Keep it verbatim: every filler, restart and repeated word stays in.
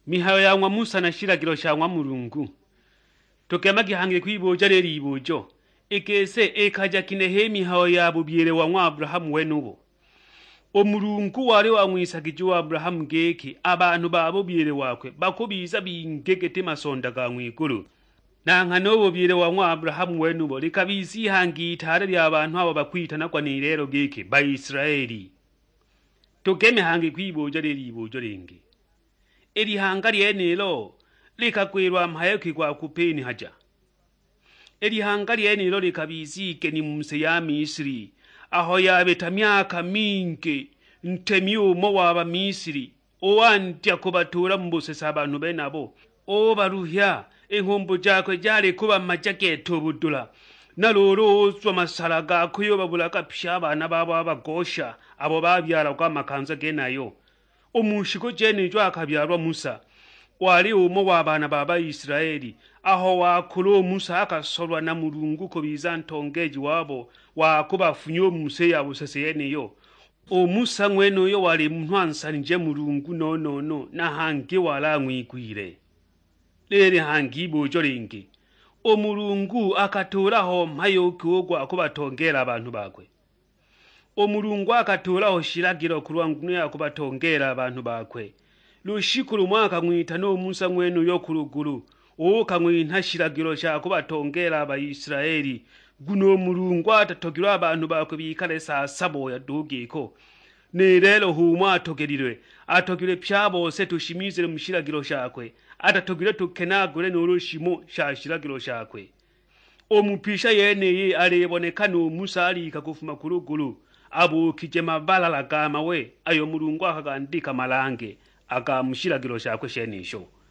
mihayo yangwa Musa na shilagilo shangwa Mulungu tokema gihange kwiboja lero ibojo ekese ekaja kinehe mihayo yabo byere wa Abrahamu wenubo Omulungu wale wamwisagije wa Abrahamu geke abantu babo byere wakwe bakubiza bingegete masonda ga mwikulu nanga nobo byere wa Abrahamu wenubo likabisi hangi itare lya abantu abo bakwitana kwa nirero geke ba Israeli tokeme hange kwiboja lero ibojo lenge Eli hanga lienilo likakwirwa mhayo kigwa kupeni haja. Eli hanga lienilo likabizike ni mumse ya Misiri aho yabeta myaka mingi ntemyumo waba Misiri owantya kubatura mbuse sabantu benabo o baruhya enkombo jakwe jale kuba majaketo budula naloro oswa masala gako yo babulaka pishaba babo abagosha abo babyara kwa makanza genayo Omushiko jene jo akabyarwa Musa wali umo wabana baba Israeli aho wakulo Musa akasolwa na Mulungu ko bizantongeji wabo wakubafunyo Musa yabo seseyene yo o Musa mweno yo wali ntwansa nje Mulungu no no no na hangi wala ngwigwire lere hangi bojo lenge o Mulungu akaturaho mpayo kugwa kubatongera abantu bakwe Omulungu akaturaho shilagiro kulwangu ya kubatongera abantu bakwe lushikuru mwaka mwita no Musa mwenu yo kuluguru o kamwinta shilagiro sha kubatongera aba Israeli guno Mulungu atatogirwa abantu bakwe bikale saa sabo ya dugiko ne rero humwa atogerirwe atogire pyabo se tushimizire mushilagiro shakwe atatogire tukenagure n'urushimo sha shilagiro shakwe omupisha yene ye alebonekana Musa ali kakufuma kuluguru Abu kijema balala gama we ayo Mulungu akagandika malange akamushilagiro shakwe shenisho